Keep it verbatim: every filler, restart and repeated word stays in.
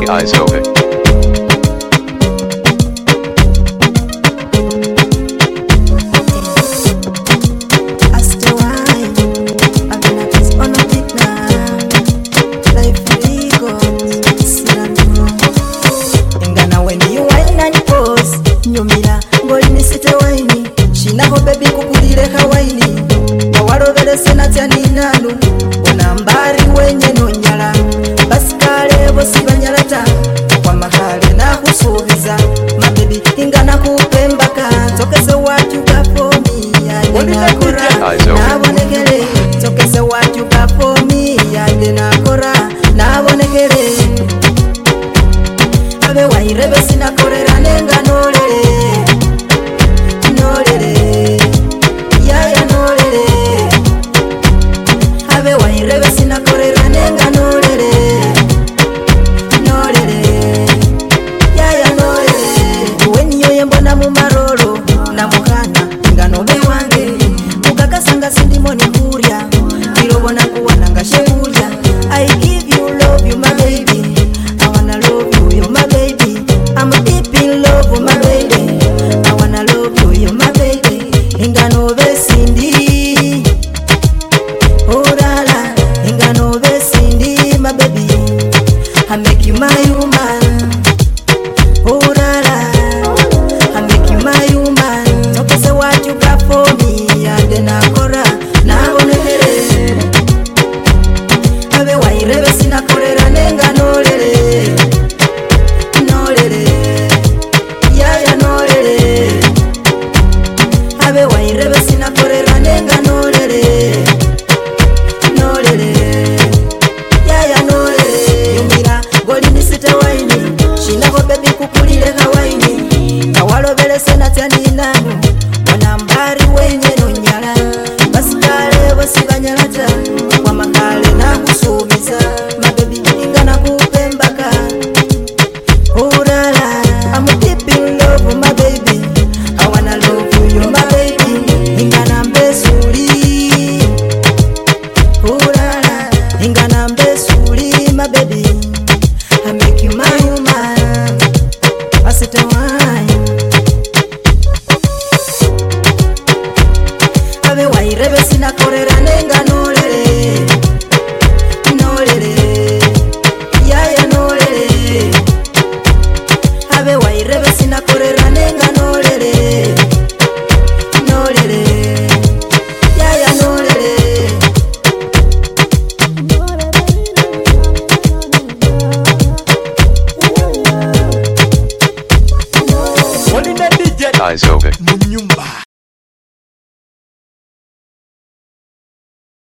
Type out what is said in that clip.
Isovic. Baby kukulire kawaini Wawarovere senatya ninanu Onambari wenye nonyala Basikale bosi banyalata Kwa mahale na kusubiza Mabebi ingana kupembaka Tokese watu kafomi Yade na kora Na bonekele Tokese watu kafomi Yade na kora Na bonekele Abe wairebe sina korera nenga nolele I give you love, you my baby. I wanna love you, you're my baby. I'm deep in love with my baby. I wanna love you, you're my baby. Inga no besindi, oh la la. Inga no besindi, my baby. I make you my human, oh la la. I make you my human. Don't say what you got for me, and then I cora. Now on the Wairebe sina korera nenga nolele Nolele Yaya nolele Abe wairebe sina korera nenga nolele Nolele Yaya nolele Yumira goli nisite waini Shinako baby kukulile kawaini Kawalo vele senatya ninanu Wanambari wenye nonyala Basikale bosi banyalata Kwa makale na kusubiza Mabebi ingana kupembaka Urala I'm deep in love with my baby I wanna love you, you're my baby Ingana mbesuri Urala Ingana mbesuri my baby I make you my human Asite wine Abe wairebe sina korera nenga nolele Nolele Yaya nolele Abe wairebe sina korera nenga nolele Nolele Yaya nolele Isovic. Munyumba